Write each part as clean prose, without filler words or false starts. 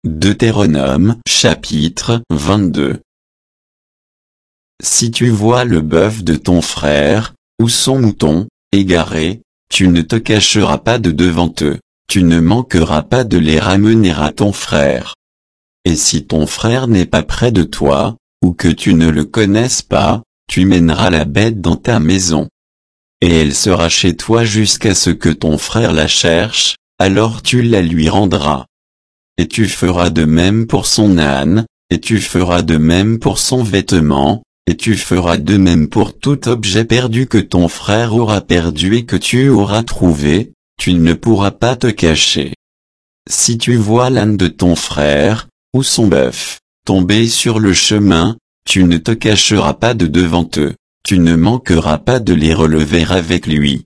Deutéronome chapitre 22. Si tu vois le bœuf de ton frère, ou son mouton, égaré, tu ne te cacheras pas de devant eux, tu ne manqueras pas de les ramener à ton frère. Et si ton frère n'est pas près de toi, ou que tu ne le connaisses pas, tu mèneras la bête dans ta maison. Et elle sera chez toi jusqu'à ce que ton frère la cherche, alors tu la lui rendras. Et tu feras de même pour son âne, et tu feras de même pour son vêtement, et tu feras de même pour tout objet perdu que ton frère aura perdu et que tu auras trouvé, tu ne pourras pas te cacher. Si tu vois l'âne de ton frère, ou son bœuf, tomber sur le chemin, tu ne te cacheras pas de devant eux, tu ne manqueras pas de les relever avec lui.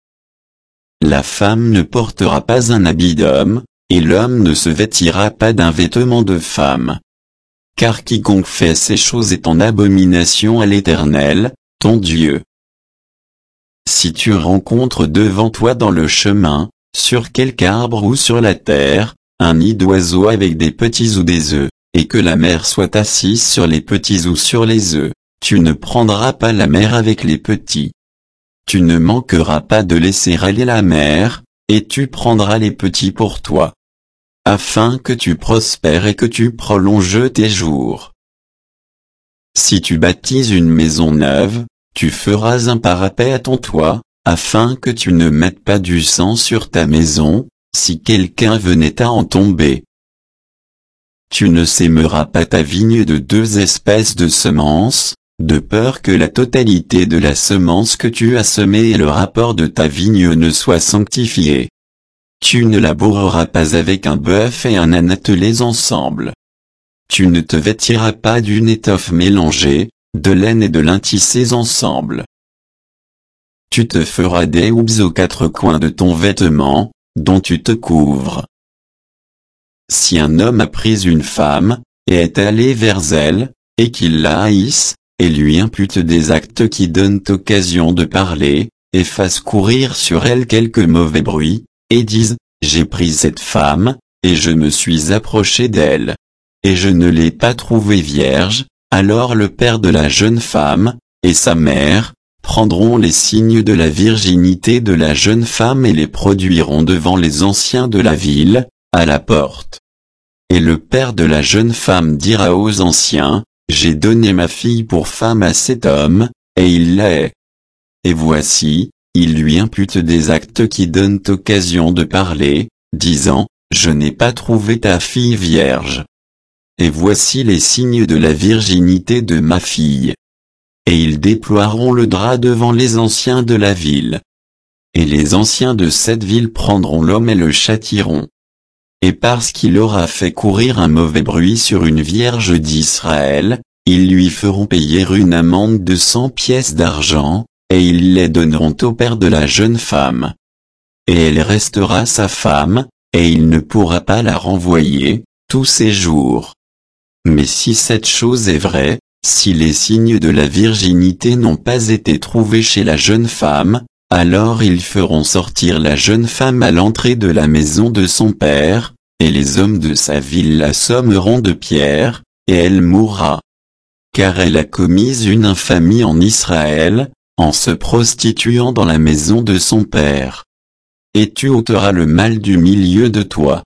La femme ne portera pas un habit d'homme, et l'homme ne se vêtira pas d'un vêtement de femme. Car quiconque fait ces choses est en abomination à l'Éternel, ton Dieu. Si tu rencontres devant toi dans le chemin, sur quelque arbre ou sur la terre, un nid d'oiseau avec des petits ou des œufs, et que la mère soit assise sur les petits ou sur les œufs, tu ne prendras pas la mère avec les petits. Tu ne manqueras pas de laisser aller la mère, et tu prendras les petits pour toi, afin que tu prospères et que tu prolonges tes jours. Si tu bâtis une maison neuve, tu feras un parapet à ton toit, afin que tu ne mettes pas du sang sur ta maison, si quelqu'un venait à en tomber. Tu ne sèmeras pas ta vigne de deux espèces de semences, de peur que la totalité de la semence que tu as semée et le rapport de ta vigne ne soit sanctifié. Tu ne laboureras pas avec un bœuf et un âne attelés ensemble. Tu ne te vêtiras pas d'une étoffe mélangée, de laine et de lin tissés ensemble. Tu te feras des houppes aux quatre coins de ton vêtement, dont tu te couvres. Si un homme a pris une femme, et est allé vers elle, et qu'il la haïsse, et lui impute des actes qui donnent occasion de parler, et fasse courir sur elle quelque mauvais bruit, et dise, j'ai pris cette femme, et je me suis approché d'elle, et je ne l'ai pas trouvée vierge, alors le père de la jeune femme, et sa mère, prendront les signes de la virginité de la jeune femme et les produiront devant les anciens de la ville, à la porte. Et le père de la jeune femme dira aux anciens, j'ai donné ma fille pour femme à cet homme, et il la hait. Et voici, il lui impute des actes qui donnent occasion de parler, disant, je n'ai pas trouvé ta fille vierge. Et voici les signes de la virginité de ma fille. Et ils déploieront le drap devant les anciens de la ville. Et les anciens de cette ville prendront l'homme et le châtieront. Et parce qu'il aura fait courir un mauvais bruit sur une vierge d'Israël, ils lui feront payer une amende de 100 pièces d'argent, et ils les donneront au père de la jeune femme. Et elle restera sa femme, et il ne pourra pas la renvoyer, tous ses jours. Mais si cette chose est vraie, si les signes de la virginité n'ont pas été trouvés chez la jeune femme, alors ils feront sortir la jeune femme à l'entrée de la maison de son père, et les hommes de sa ville l'assommeront de pierres, et elle mourra. Car elle a commis une infamie en Israël, en se prostituant dans la maison de son père. Et tu ôteras le mal du milieu de toi.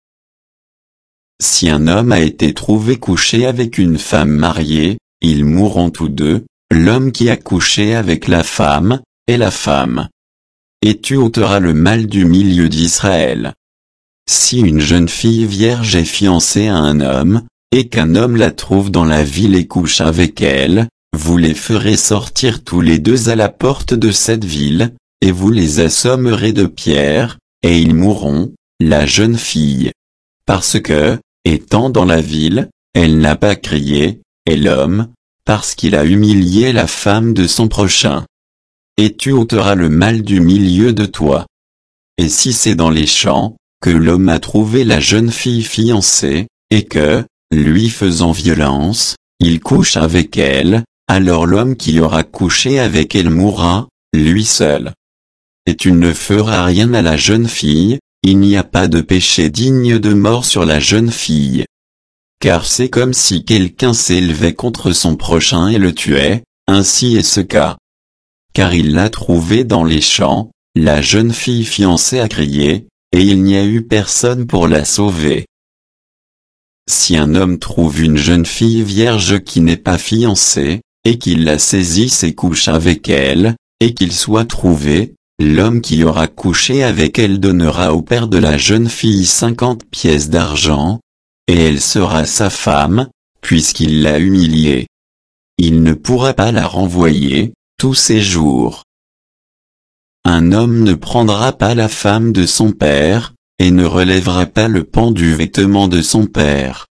Si un homme a été trouvé couché avec une femme mariée, ils mourront tous deux, l'homme qui a couché avec la femme, et la femme. Et tu ôteras le mal du milieu d'Israël. Si une jeune fille vierge est fiancée à un homme, et qu'un homme la trouve dans la ville et couche avec elle, vous les ferez sortir tous les deux à la porte de cette ville, et vous les assommerez de pierres, et ils mourront, la jeune fille. Parce que, étant dans la ville, elle n'a pas crié, et l'homme, parce qu'il a humilié la femme de son prochain. Et tu ôteras le mal du milieu de toi. Et si c'est dans les champs, que l'homme a trouvé la jeune fille fiancée, et que, lui faisant violence, il couche avec elle, alors l'homme qui aura couché avec elle mourra, lui seul. Et tu ne feras rien à la jeune fille, il n'y a pas de péché digne de mort sur la jeune fille. car c'est comme si quelqu'un s'élevait contre son prochain et le tuait, ainsi est ce cas. Car il l'a trouvée dans les champs, la jeune fille fiancée a crié, et il n'y a eu personne pour la sauver. Si un homme trouve une jeune fille vierge qui n'est pas fiancée, et qu'il la saisisse et couche avec elle, et qu'il soit trouvé, l'homme qui aura couché avec elle donnera au père de la jeune fille 50 pièces d'argent, et elle sera sa femme, puisqu'il l'a humiliée. Il ne pourra pas la renvoyer, tous ses jours. Un homme ne prendra pas la femme de son père, et ne relèvera pas le pan du vêtement de son père.